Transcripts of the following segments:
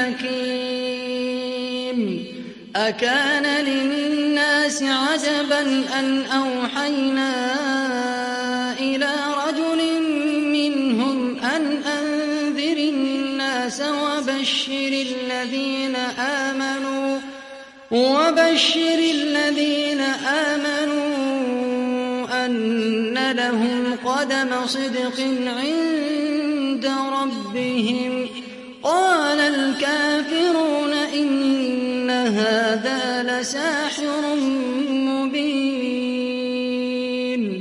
حكيم أكان للناس عجبا أن أوحينا إلى رجل منهم أن أنذر الناس وبشر الذين آمنوا أن لهم قدم صدق عند ربهم قال الكافرون إن هذا لساحر مبين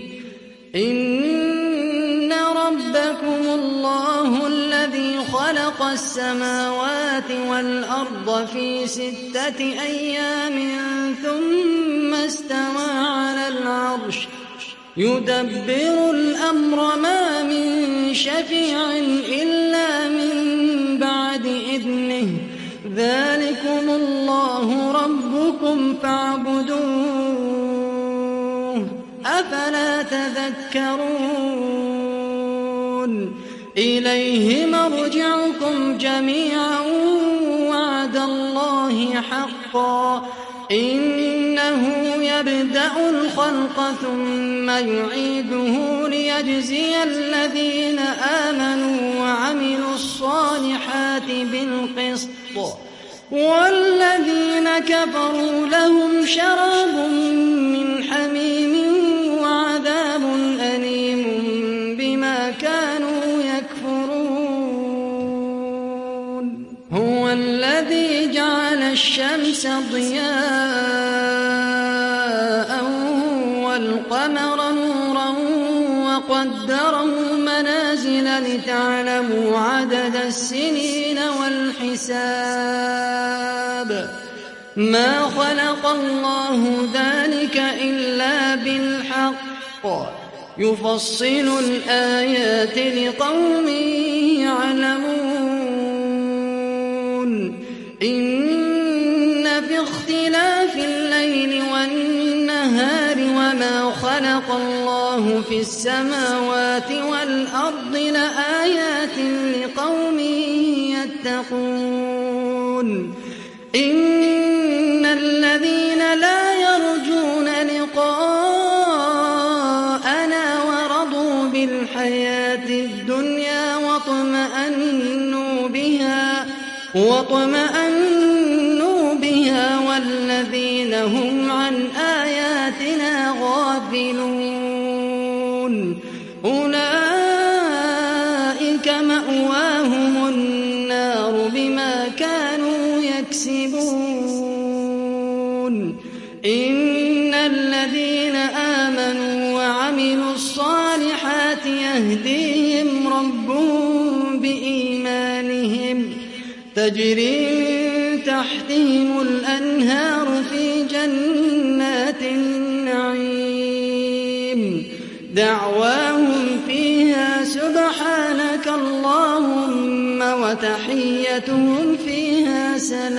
إن ربكم الله الذي خلق السماوات والأرض في 6 أيام ثم استوى على العرش يدبر الأمر ما من شفيع إلا من بعد إذنه ذلكم الله ربكم فاعبدوه أفلا تذكرون إليه مرجعكم جميعا وعد الله حقا إنه يبدأ الخلق ثم يعيده ليجزي الذين آمنوا وعملوا الصالحات بالقسط والذين كفروا لهم شراب من حميم وعذاب أليم بما كانوا يكفرون هو الذي جعل الشمس ضياء والقمر نورا وقدره منازل لتعلموا عدد السنين والحساب ما خلق الله ذلك إلا بالحق يفصل الآيات لقوم يعلمون إن في اختلاف الليل والنهار وما خلق الله في السماوات والأرض لآيات لقوم يتقون إن الذين لا يرجون لقاءنا ورضوا بالحياة الدنيا واطمأنوا بها والذين هم عن آياتنا غافلون أولئك مأواهم النار بما كانوا يكسبون إن الذين آمنوا وعملوا الصالحات يهديهم ربهم بإيمانهم تجري من تحتهم الأنهار في جنات النعيم دعواهم فيها سبحانك اللهم وتحيتهم فيها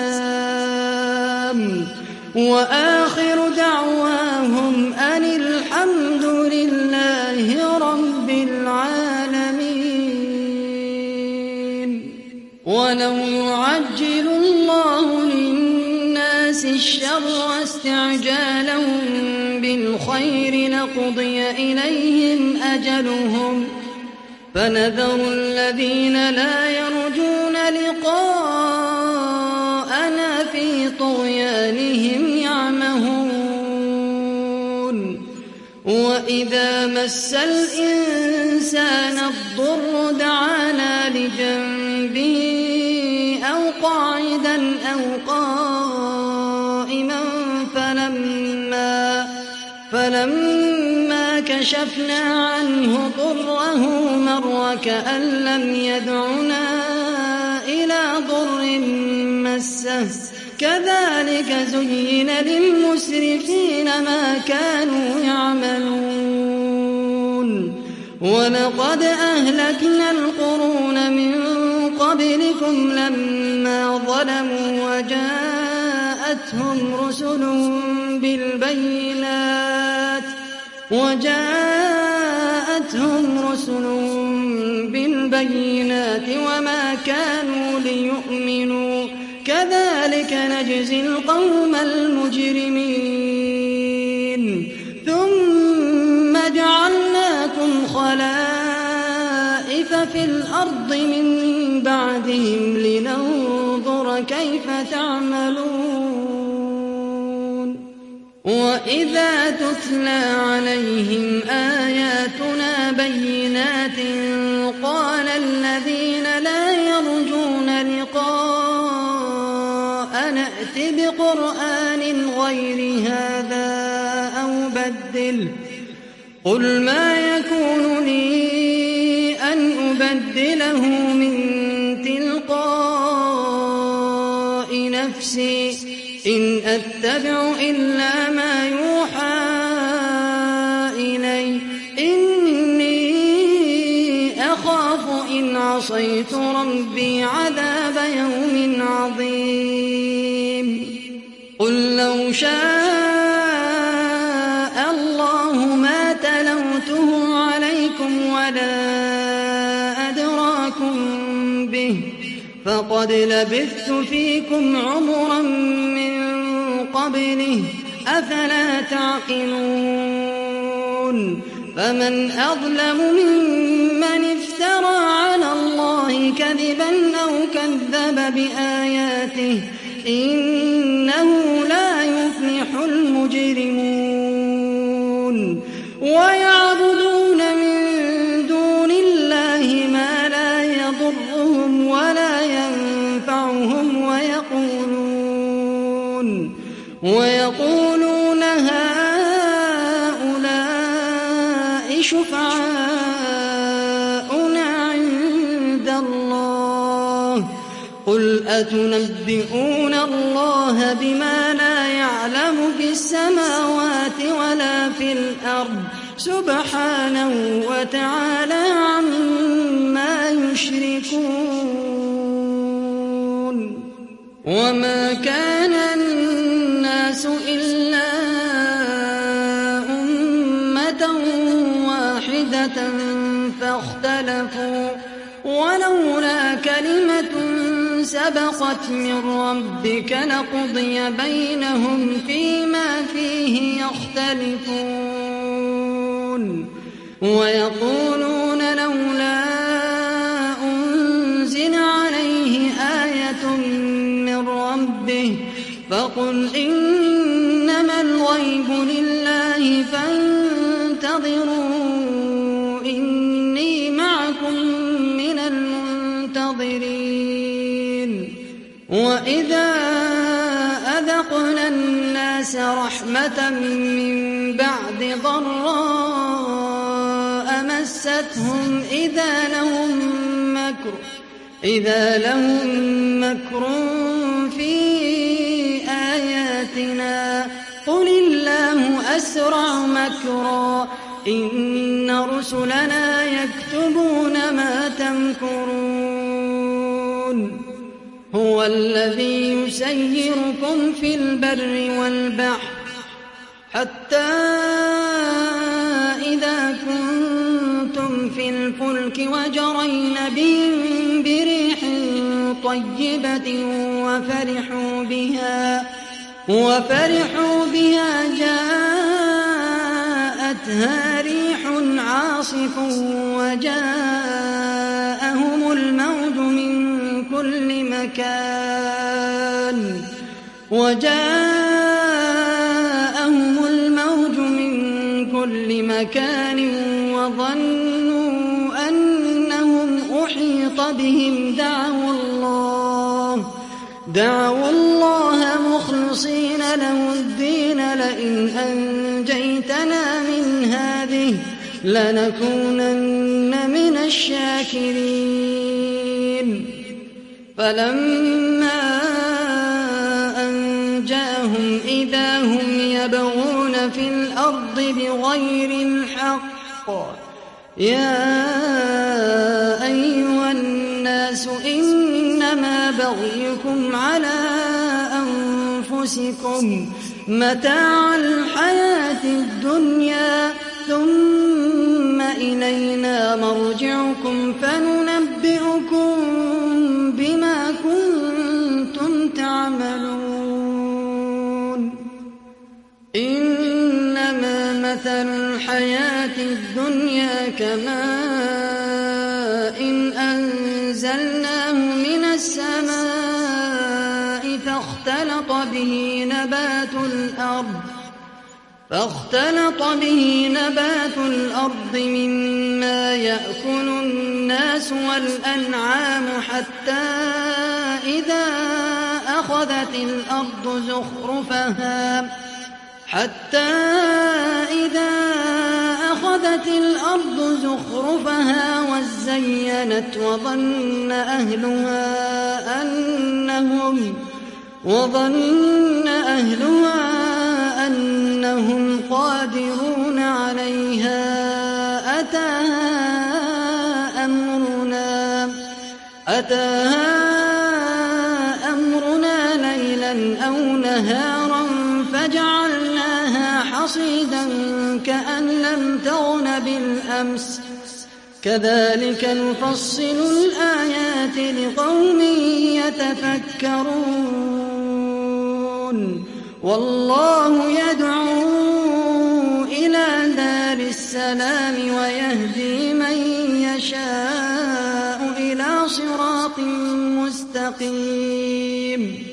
سلام وآخر دعواهم أن الحمد لله رب العالمين ولو يعجل الله للناس الشر استعجالهم بالخير لقضي إليهم أجلهم فنذر الذين لا يرجون لقاءنا في طغيانهم يعمهون وإذا مس الإنسان الضر دعانا لجنبه أو قاعدا أو قائما فلما كشفنا عنه ضره مر كأن لم يدعنا إلى ضر مسه كذلك زين للمسرفين ما كانوا يعملون ولقد أهلكنا القرون من قبلكم لما ظلموا وجاءتهم رسل بالبينات وما كانوا ليؤمنوا كذلك نجزي القوم المجرمين ثم جعلناكم خلائف في الأرض من بعدهم لننظر كيف تعملون وإذا تتلى عليهم آياتنا بينات قال الذين لا يرجون لقاءنا ائت بقرآن غير هذا أو بدله قل ما يكون لي أن أبدله من تلقاء نفسي إن أتبع إلا ما يوحى إلي إني أخاف إن عصيت ربي عذاب يوم عظيم قل لو شاء الله ما تلوته عليكم ولا أدراكم به فقد لبثت فيكم عمرا من قبله أفلا تعقلون فمن أظلم ممن افترى على الله كذبا أو كذب بآياته إنه لا يفلح المجرمون ويعبدون من دون الله ما لا يضرهم ولا ينفعهم ويقولون هؤلاء شفعاؤنا عند الله قل أتنبئون الله بما لا يعلم في السماوات ولا في الأرض سبحانه وتعالى عما يشركون وما كان الناس إلا أمة واحدة فاختلفوا ولولا كلمة سبقت من ربك لقضي بينهم فيما فيه يختلفون ويقولون لولا أنزل عليه آية من ربه فقل إنما الغيب لله فانتظروا إني معكم من المنتظرين وإذا أذقنا الناس رحمة من بعد ضراء مستهم إذا لهم مكر في آياتنا قل الله أسرع مكرا إن رسلنا يكتبون ما تمكرون هو الذي يسيركم في البر والبحر حتى إذا كنتم في الفلك وجرين بهم بريح طيبة وفرحوا بها جاءتها ريح عاصف وجاءهم الموج من كل مكان وظنوا أنهم أحيط بهم دعوا الله مخلصين له الدين لئن أنجيتنا من هذه لنكونن من الشاكرين فلما أنجاهم إذا هم يبغون في الأرض بغير الحق يا أيها الناس إنما بغيكم على أنفسكم متاع الحياة الدنيا ثم إلينا مرجعكم فننبئكم بما كنتم تعملون مثل الحياة الدنيا كماء أنزلناه من السماء فاختلط به نبات الأرض مما يأكل الناس والأنعام حتى إذا أخذت الأرض زخرفها وزينت وظن أهلها أنهم قادرون عليها أتاها أمرنا ليلا أو نهارا فجعلناها حصيدا كأن لم تغن بالأمس كذلك نفصل الآيات لقوم يتفكرون والله يدعو إلى دار السلام ويهدي من يشاء إلى صراط مستقيم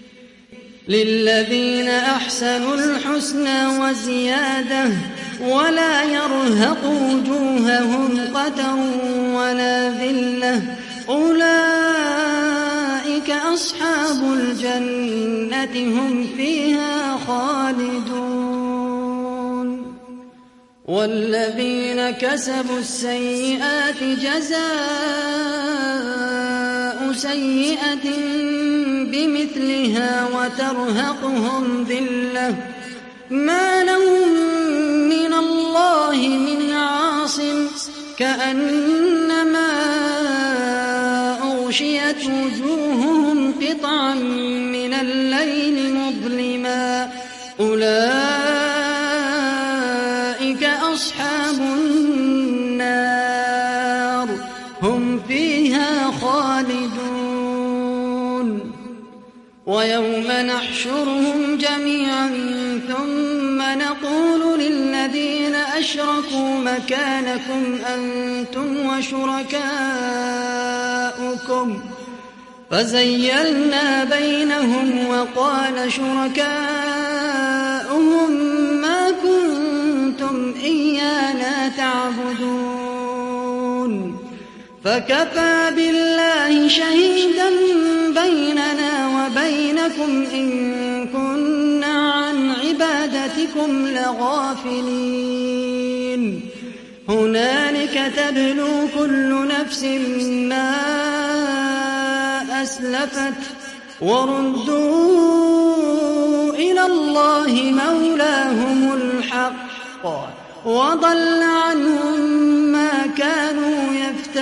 للذين أحسنوا الحسنى وزيادة ولا يرهق وجوههم قتر ولا ذلة أولئك أصحاب الجنة هم فيها خالدون والذين كسبوا السيئات جزاء سيئة بمثلها وترهقهم ذلة ما لهم من الله من عاصم كأنما أغشيت وجوههم قطعا من الليل مظلما أولئك أصحاب النار هم فيها خالدون ويوم نحشرهم جميعا ثم نقول للذين أشركوا مكانكم أنتم وشركاؤكم فزيلنا بينهم وقال شركاؤهم ما كنتم إيانا تعبدون فكفى بالله شهيدا بيننا وبينكم إن كنا عن عبادتكم لغافلين هنالك تبلو كل نفس ما أسلفت وردوا إلى الله مولاهم الحق وضل عنهم ما كانوا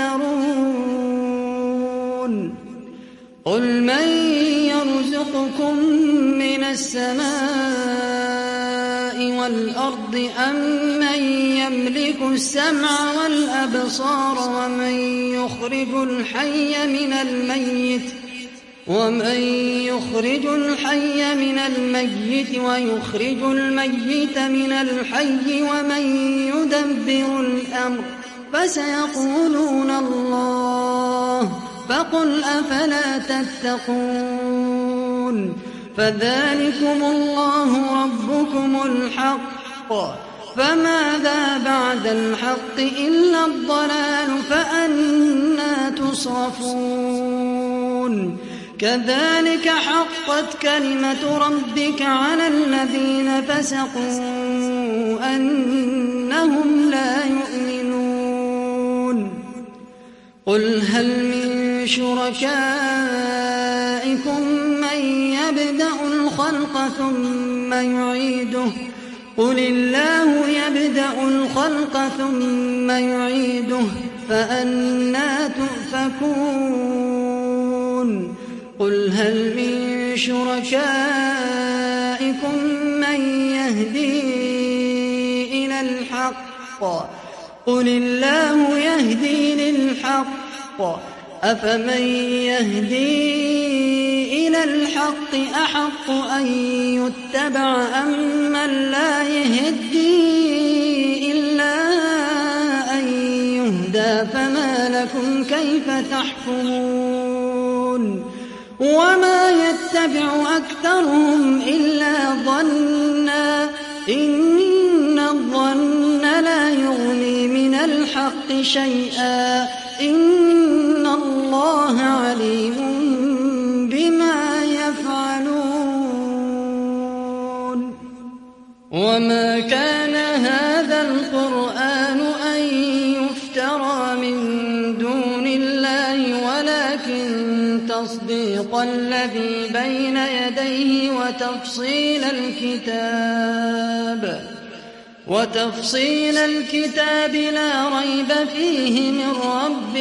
يفترون قل من يرزقكم من السماء والأرض أم من يملك السمع والأبصار ومن يخرج الحي من الميت ويخرج الميت من الحي ومن يدبر الأمر فسيقولون الله فقل أفلا تتقون فذلكم الله ربكم الحق فماذا بعد الحق إلا الضلال فأنى تصرفون كذلك حقت كلمة ربك على الذين فسقوا أنهم لا يؤمنون قل هل من شركائكم من يبدأ الخلق ثم يعيده قل الله يبدأ الخلق ثم يعيده فأنى تؤفكون قل هل من شركائكم من يهدي إلى الحق قل الله يهدي للحق أفمن يهدي إلى الحق أحق أن يتبع أم من لا يهدي كيف تحكمون وما يتبع أكثرهم إلا ظنا إن الظن لا يغني من الحق شيئا إن الله عليم بما يفعلون وما كان هذا القرآن أن يفترى من دون الله ولكن تصديق الذي بين يديه وتفصيل الكتاب لا ريب فيه من رب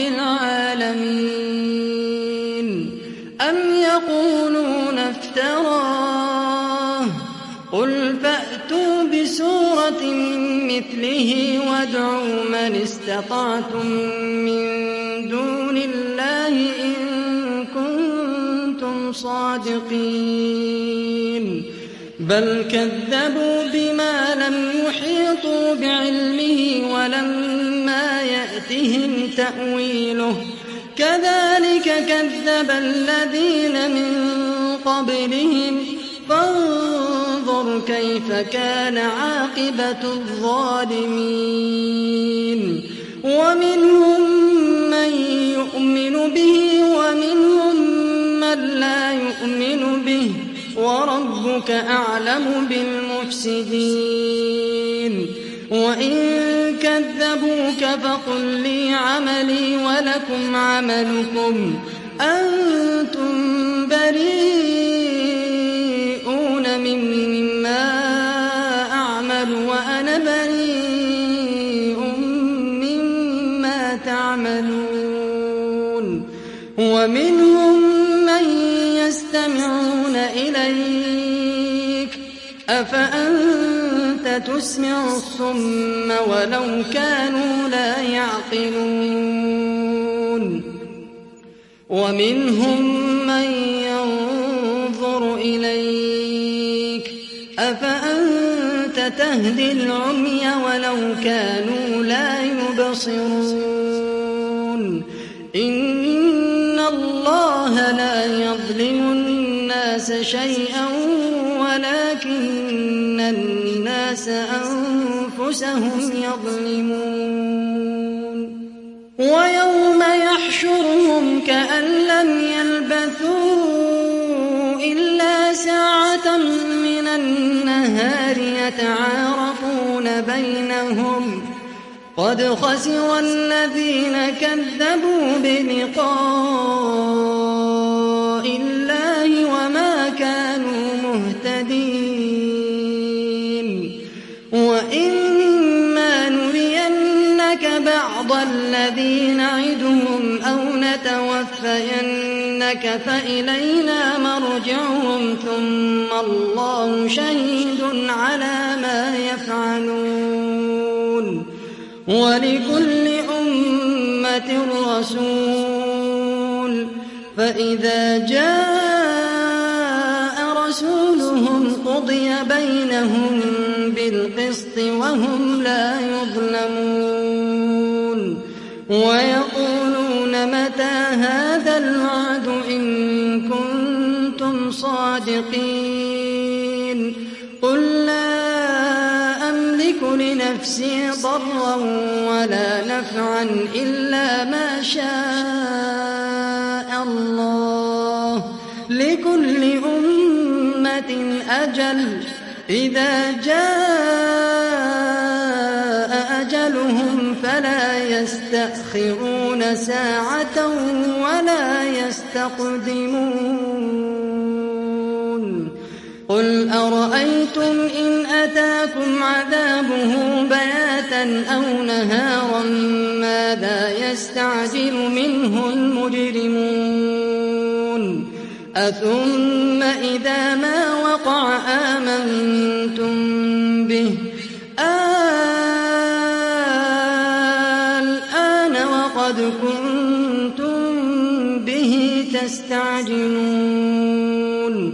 العالمين أم يقولون افتراه قل فأتوا بسورة مثله وادعوا من استطعتم من دون الله إن كنتم صادقين بل كذبوا بما لم يحيطوا بعلمه ولما يأتهم تأويله كذلك كذب الذين من قبلهم فانظر كيف كان عاقبة الظالمين ومنهم من يؤمن به ومنهم من لا يؤمن به وربك أعلم بالمفسدين وإن كذبوك فقل لي عملي ولكم عملكم أنتم بريئون مما أعمل وأنا بريء مما تعملون ومنهم من يستمعون إليك أفأنت تسمع الصم ولو كانوا لا يعقلون ومنهم من ينظر إليك أفأنت تهدي العمي ولو كانوا لا يبصرون إن الله لا يظلم الناس شيئا ولكن الناس أنفسهم يظلمون ويوم يحشرهم كأن لم يلبثوا إلا ساعة من النهار يتعارفون بينهم قد خسر الذين كذبوا بلقاء الله وما كانوا مهتدين وإما نرينك بعض الذي نعدهم أو نتوفينك فإلينا مرجعهم ثم الله شهيد على ما يفعلون ولكل أمة رسول فإذا جاء رسولهم قضي بينهم بالقسط وهم لا يظلمون ويقولون متى هذا الوعد إن كنتم صادقين قل لا أملك لنفسي ضرا ولا نفعا إلا ما شاء الله لكل أمة أجل إذا جاء أجلهم فلا يستأخرون ساعة ولا يستقدمون قل أرأيتم إن أتاكم عذابه بياتا أو نهارا ماذا يستعجل منه المجرمون أثم إذا ما وقع آمنتم به الآن وقد كنتم به تستعجلون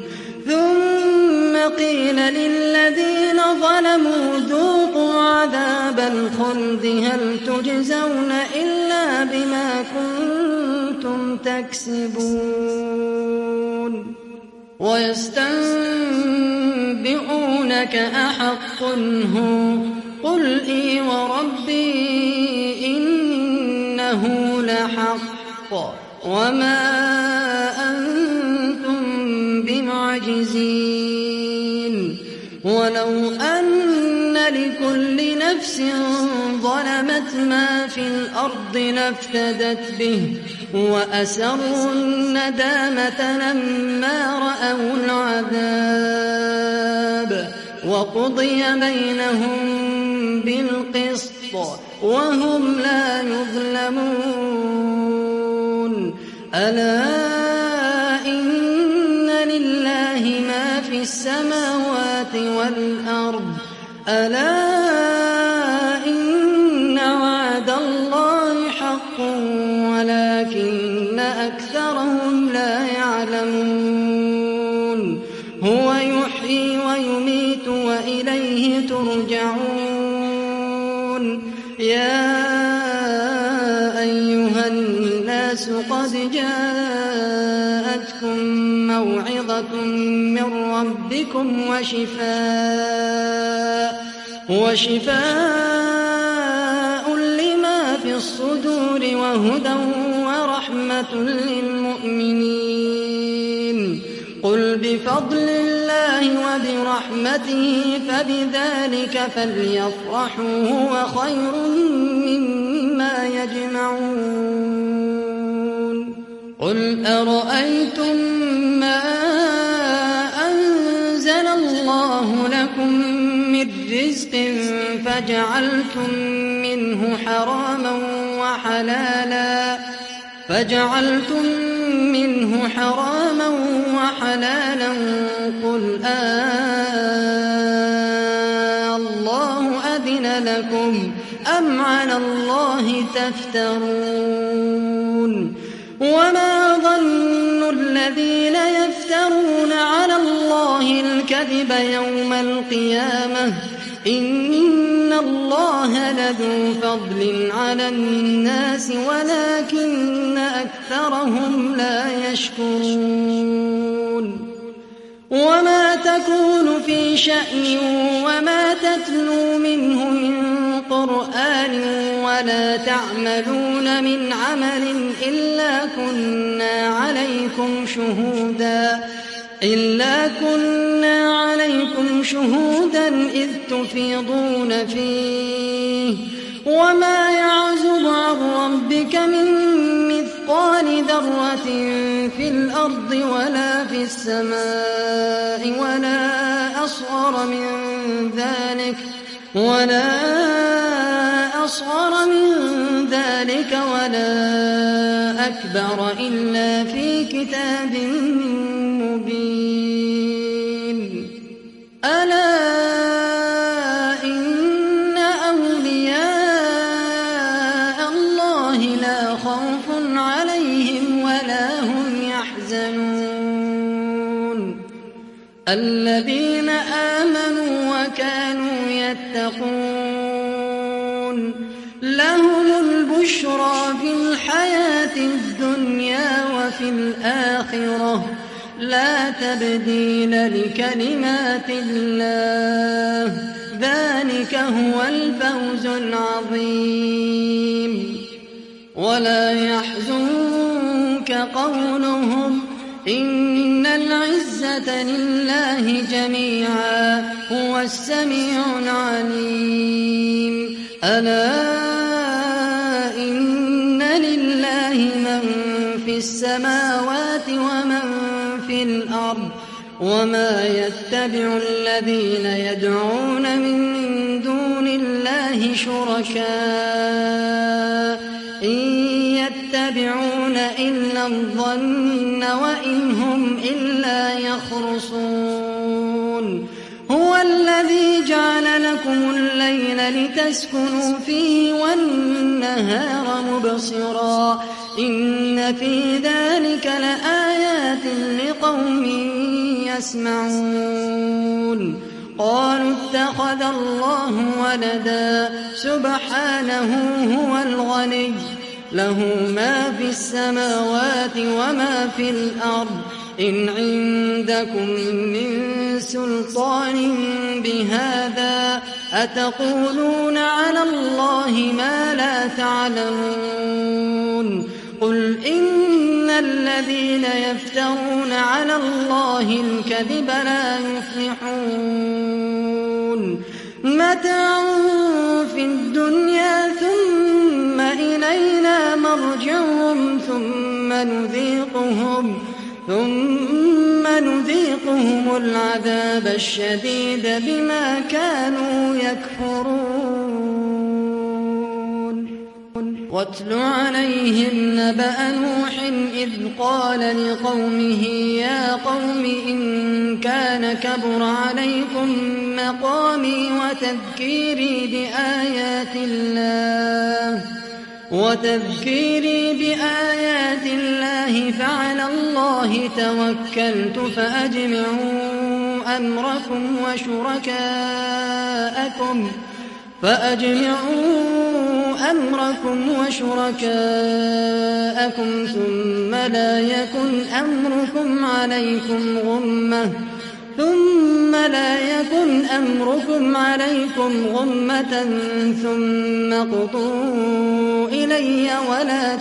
ثم قيل للذين ظلموا ذوقوا عذاب الخلد هل تجزون إلا بما كنتم تكسبون ويستنبئونك أحق هو قل إي وربي إنه لحق وما أنتم بمعجزين ولو أن لكل نفس ظلمت ما في الأرض لافتدت به وأسروا الندامة لما رأوا العذاب وقضي بينهم بالقسط وهم لا يظلمون ألا إن لله ما في السماوات والأرض ألا إن وعد الله حق ولكن أكثرهم لا يعلمون هو يحيي ويميت وإليه ترجعون يا أيها الناس قد جاءتكم موعظة من ربكم وشفاء لما في الصدور وهدى ورحمة للمؤمنين قل بفضل الله وبرحمته فبذلك فليفرحوا هو خير مما يجمعون قل أرأيتم ما أنزل الله لكم من رزق فجعلتم منه حراما وحلالا قل الله أذن لكم أم على الله تفترون وما ظن الذين يفترون على الله الكذب يوم القيامة إن الله لذو فضل على الناس ولكن أكثرهم لا يشكرون وما تكون في شأن وما تتلو منه من قرآن ولا تعملون من عمل إلا كنا عليكم شهودا إذ تفيضون فيه وما يعزب عن ربك من مثقال ذرة في الأرض ولا في السماء ولا أصغر من ذلك ولا أكبر إلا في كتاب مبين ألا إن أولياء الله لا خوف عليهم ولا هم يحزنون الذين آمنوا وكانوا يتقون لهم البشرى في الحياة الدنيا وفي الآخرة لا تبديل لكلمات الله ذلك هو الفوز العظيم ولا يحزنك قولهم إن العزة لله جميعا هو السميع العليم ألا إن لله من في السماوات ومن في الأرض وما يتبع الذين يدعون من دون الله شركاء إن يتبعون إلا الظن وإن هم إلا يخرصون هو الذي جعل لكم الليل لتسكنوا فيه والنهار مبصرا إن في ذلك لآيات لقوم يسمعون قالوا اتخذ الله ولدا سبحانه هو الغني له ما في السماوات وما في الأرض إن عندكم من سلطان بهذا أتقولون على الله ما لا تعلمون قل إن الذين يفترون على الله الكذب لا يفلحون متاع في الدنيا ثم إلينا مرجعهم ثم نذيقهم العذاب الشديد بما كانوا يكفرون واتل عليهم نبأ نوح إذ قال لقومه يا قوم إن كان كبر عليكم مقامي وتذكيري بآيات الله فعلى الله توكلت فأجمعوا أمركم وشركاءكم ثم لا يكن أمركم عليكم غمة ثم اقضوا إلي ولا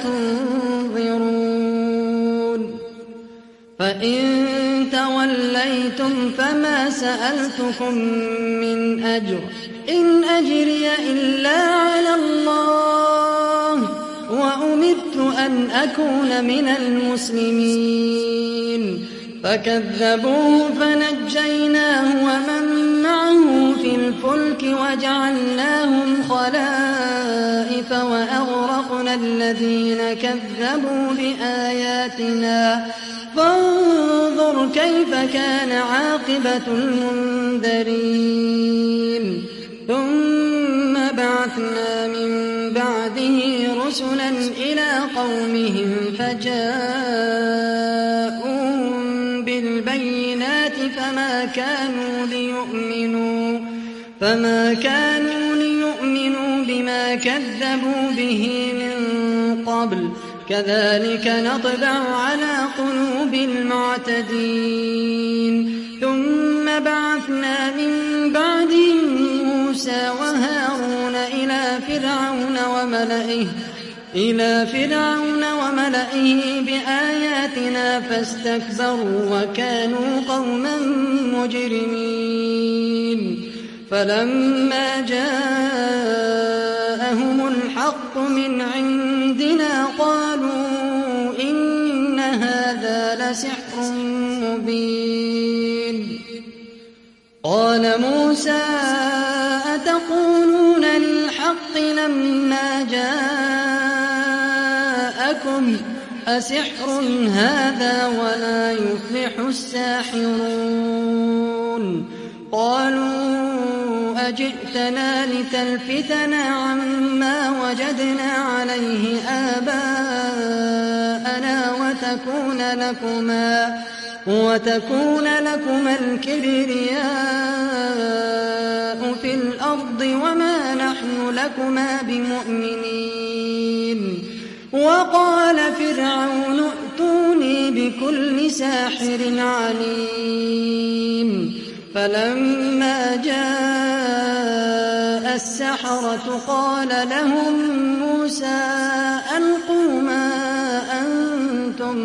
تنظرون فإن توليتم فما سألتكم من أجر إن أجري إلا على الله وأمرت أن أكون من المسلمين فكذبوه فنجيناه ومن معه في الفلك وجعلناهم خلائف وأغرقنا الذين كذبوا بآياتنا فانظر كيف كان عاقبة المنذرين ثم بعثنا من بعده رسلا إلى قومهم فجاءوهم بالبينات فما كانوا ليؤمنوا بما كذبوا به من قبل كذلك نطبع على قلوب المعتدين ثم بعثنا من بعدهم موسى وهارون إلى فرعون وملئه بآياتنا فاستكبروا وكانوا قوما مجرمين فلما جاءهم الحق من عندنا قالوا إن هذا لسحر مبين قال موسى أتقولون للحق لما جاءكم أسحر هذا ولا يفلح الساحرون قالوا أجئتنا لتلفتنا عما وجدنا عليه آباءنا وتكون لكما الكبرياء في الأرض وما نحن لكما بمؤمنين وقال فرعون ائتوني بكل ساحر عليم فلما جاء السحرة قال لهم موسى ألقوا ما أنتم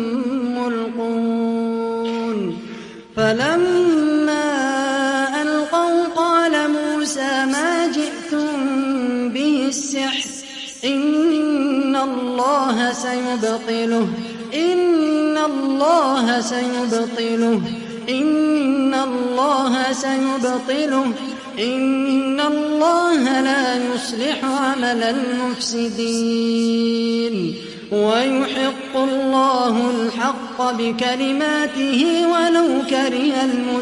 ملقون فلما ألقوا قال موسى ما جئتم به السحر إن الله سيبطله إن الله لا يصلح عمل المفسدين ويحق الله الحق بكلماته ولو كره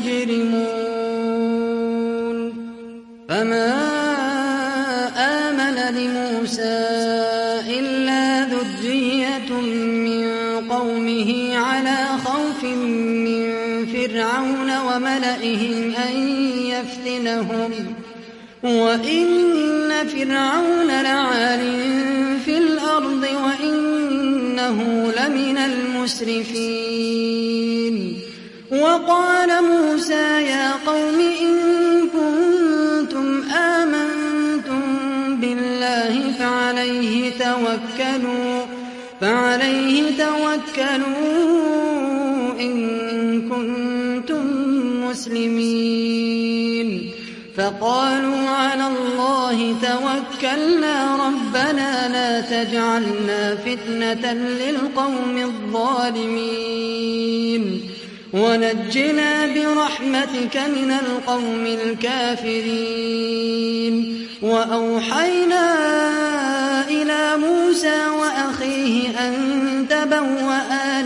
المجرمون فما آمن لموسى إلا ذرية من قومه على خوف من فرعون وملئهم أن وإن فرعون لعال في الأرض وإنه لمن المسرفين. وقال موسى يا قوم إن كنتم آمنتم بالله فعليه توكلوا إن كنتم مسلمين. فقالوا على الله توكلنا ربنا لا تجعلنا فتنة للقوم الظالمين ونجنا برحمتك من القوم الكافرين. وأوحينا إلى موسى وأخيه أن تبوأ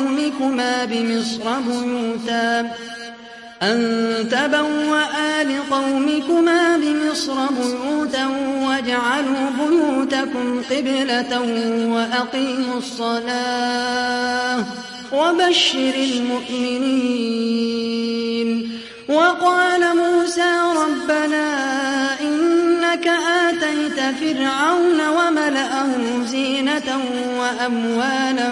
لقومكما بمصر بيوتا واجعلوا بيوتكم قبلة وأقيموا الصلاة وبشر المؤمنين. وقال موسى ربنا إنك آتيت فرعون وملأه زينة وأموالا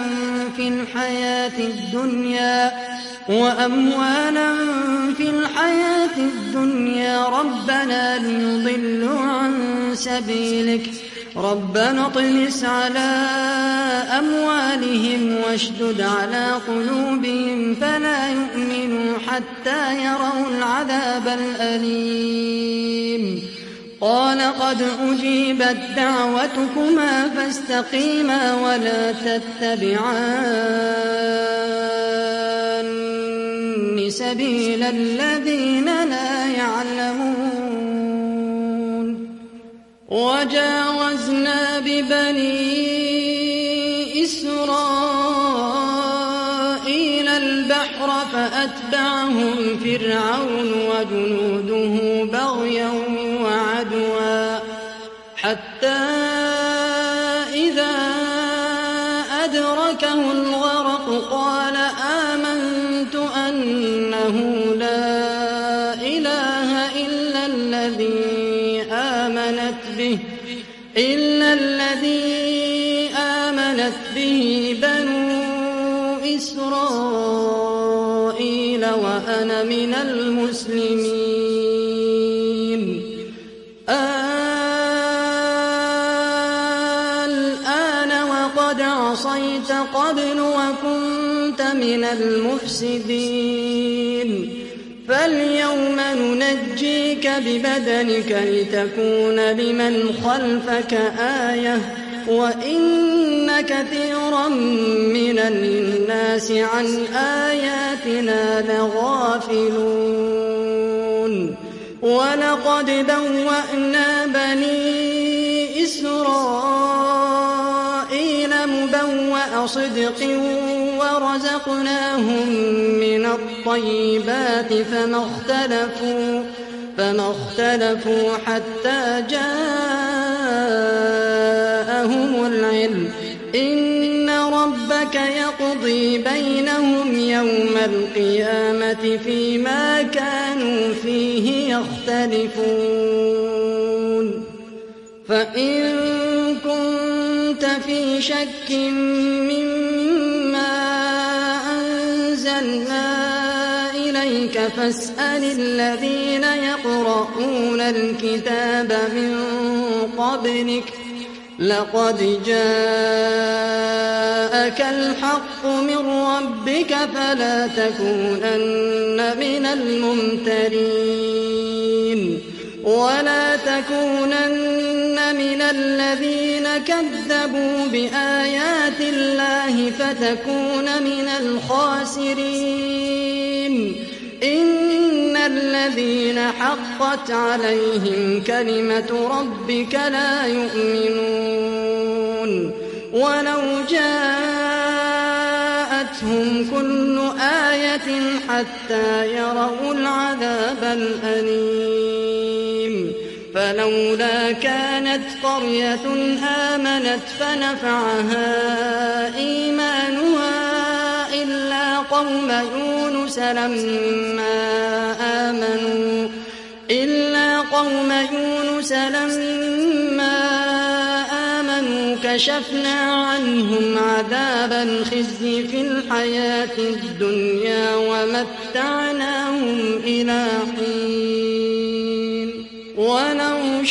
في الحياة الدنيا ربنا ليضلوا عن سبيلك ربنا اطمس على أموالهم واشدد على قلوبهم فلا يؤمنوا حتى يروا العذاب الأليم. قال قد أجيبت دعوتكما فاستقيما ولا تتبعان سبيل الذين لا يعلمون. وجاوزنا ببني إسرائيل البحر فأتبعهم فرعون وجنوده بغيا وعدوا حتى إذا أدركه الغرق قال آمنت أنه لا إله إلا الذي آمنت به بنو إسرائيل وأنا من المسلمين. الآن وقد عصيت قبل وكنت من المفسدين فاليوم ننجيك ببدنك لتكون لمن خلفك آية وإن كثيرا من الناس عن آياتنا لغافلون. ولقد بوأنا بني إسرائيل مبوأ صدق ورزقناهم من الطيبات فما اختلفوا حتى جاءهم العلم. إن ربك يقضي بينهم يوم القيامة فيما كانوا فيه يختلفون. فإن كنت في شك مما أنزلنا إليك فاسأل الذين يقرؤون الكتاب من قبلك لقد جاءك الحق من ربك فلا تكونن من الممترين ولا تكونن من الذين كذبوا بآيات الله فتكون من الخاسرين. إن الذين حقت عليهم كلمة ربك لا يؤمنون ولو جاءتهم كل آية حتى يروا العذاب الأليم. فلولا كانت قرية آمنت فنفعها إيمانها إلا قوم يونس لما إلا قوم يونس لما آمنوا كشفنا عنهم عذاب الخزي في الحياة الدنيا ومتعناهم إلى حين ولو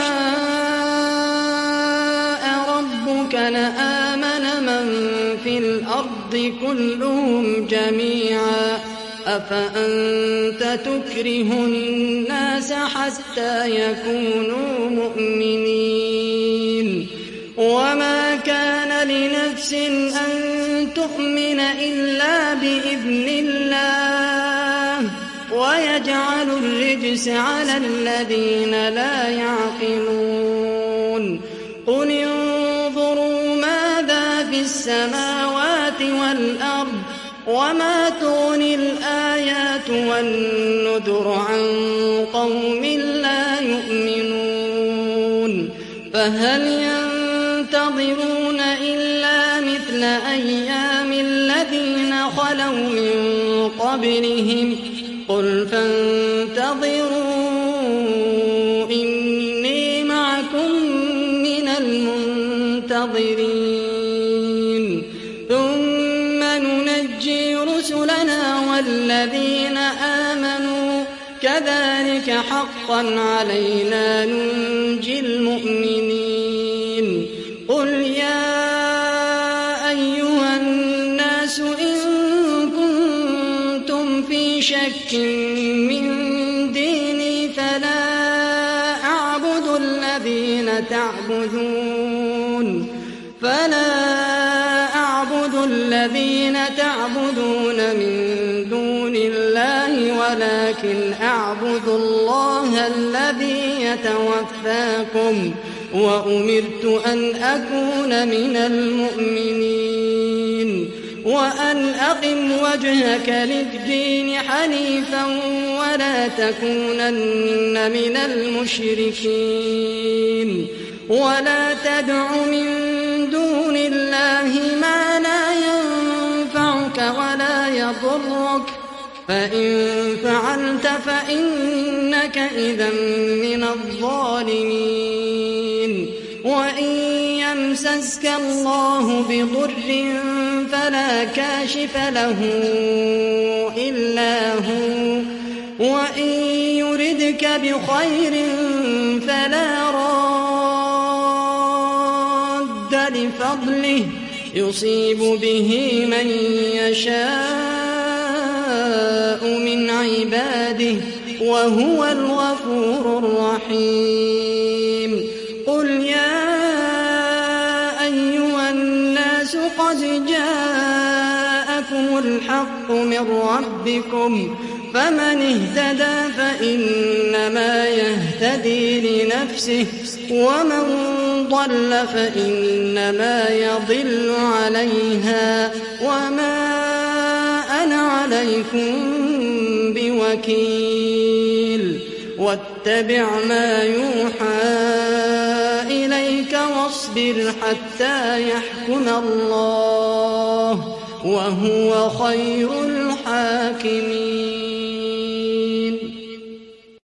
شاء ربك لآمن من في الأرض كلهم جميعا أفأنت تكره الناس حتى يكونوا مؤمنين وما كان لنفس أن تؤمن إلا بإذن الله ويجعل الرجس على الذين لا يعقلون قل انظروا ماذا في السماوات والأرض وما تغني الآيات والنذر عن قوم لا يؤمنون فهل ينتظرون إلا مثل أيام الذين خلوا من قبلهم قل فانتظروا إني معكم من المنتظرين ثم ننجي رسلنا والذين آمنوا كذلك حقا علينا ننجي المؤمنين قل يا أيها الناس إن كنتم في شك من ديني فلا أعبد الذين تعبدون من دون الله ولكن أعبد الله الذي يتوفاكم وأمرت أن أكون من المؤمنين وأن أقم وجهك للدين حنيفا ولا تكونن من المشركين ولا تدع من دون الله ما لا ينفعك ولا يضرك فإن فعلت فإنك إذا من الظالمين وإن يمسسك الله بضر فلا كاشف له إلا هو وإن يردك بخير فلا راد لفضله يصيب به من يشاء من عباده وهو الغفور الرحيم قل يا أيها الناس قد جاءكم الحق من ربكم فمن اهتدى فإنما يهتدي لنفسه ومن ضل فإنما يضل عليها وما أنا عليكم بوكيل واتبع ما يوحى إليك واصبر حتى يحكم الله وهو خير الحاكمين